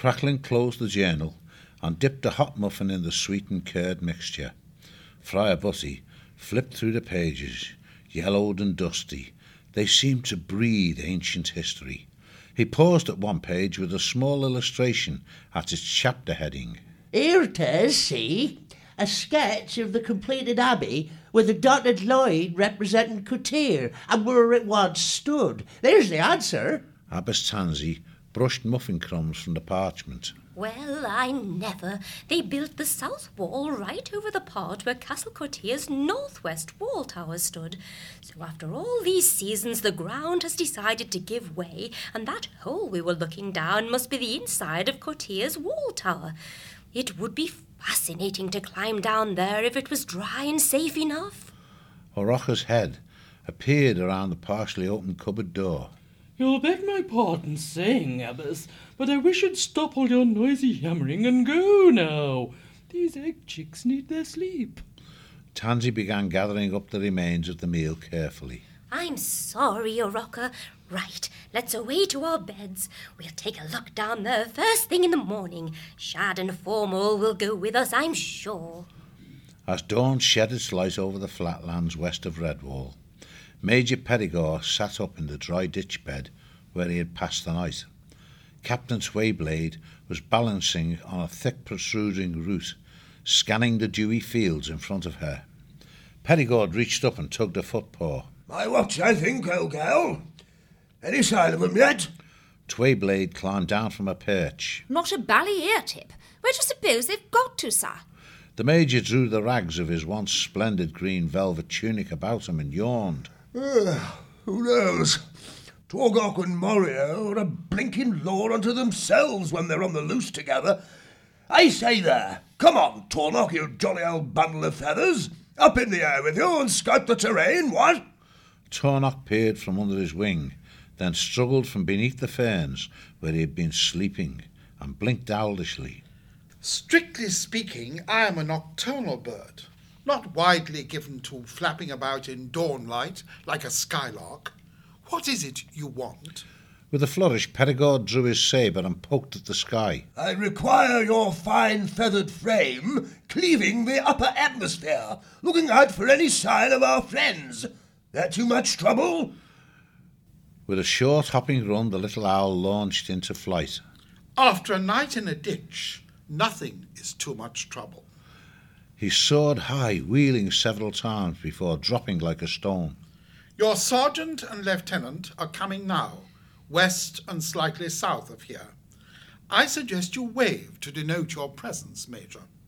Cracklin closed the journal and dipped a hot muffin in the sweetened curd mixture. Friar Bussy flipped through the pages, yellowed and dusty. They seemed to breathe ancient history. He paused at one page with a small illustration at its chapter heading. Here it is, see? A sketch of the completed abbey with a dotted line representing Cotir and where it once stood. There's the answer. Abbess Tansy brushed muffin crumbs from the parchment. Well, I never. They built the south wall right over the part where Castle Cotir's northwest wall tower stood. So after all these seasons, the ground has decided to give way, and that hole we were looking down must be the inside of Cotir's wall tower. It would be fascinating to climb down there if it was dry and safe enough. Orocha's head appeared around the partially opened cupboard door. You'll beg my pardon saying, Abbess, but I wish you'd stop all your noisy hammering and go now. These egg chicks need their sleep. Tansy began gathering up the remains of the meal carefully. I'm sorry, Orocha. Right, let's away to our beds. We'll take a look down there first thing in the morning. Shad and Formal will go with us, I'm sure. As dawn shed its light over the flatlands west of Redwall, Major Perigord sat up in the dry ditch bed where he had passed the night. Captain Twayblade was balancing on a thick protruding root, scanning the dewy fields in front of her. Perigord reached up and tugged a footpaw. My watch, I think, old gal. Any sign of them yet? Twayblade climbed down from a perch. Not a bally ear tip. Where do you suppose they've got to, sir? The Major drew the rags of his once splendid green velvet tunic about him and yawned. Who knows? Torgok and Morio are a blinking law unto themselves when they're on the loose together. I say there, come on, Tornok, you jolly old bundle of feathers. Up in the air with you and scout the terrain, what? Tornok peered from under his wing, then struggled from beneath the ferns where he had been sleeping, and blinked owlishly. Strictly speaking, I am a nocturnal bird, not widely given to flapping about in dawnlight like a skylark. What is it you want? With a flourish, Perigord drew his sabre and poked at the sky. I require your fine feathered frame cleaving the upper atmosphere, looking out for any sign of our friends. That too much trouble? With a short hopping run, the little owl launched into flight. After a night in a ditch, nothing is too much trouble. He soared high, wheeling several times before dropping like a stone. Your sergeant and lieutenant are coming now, west and slightly south of here. I suggest you wave to denote your presence, Major.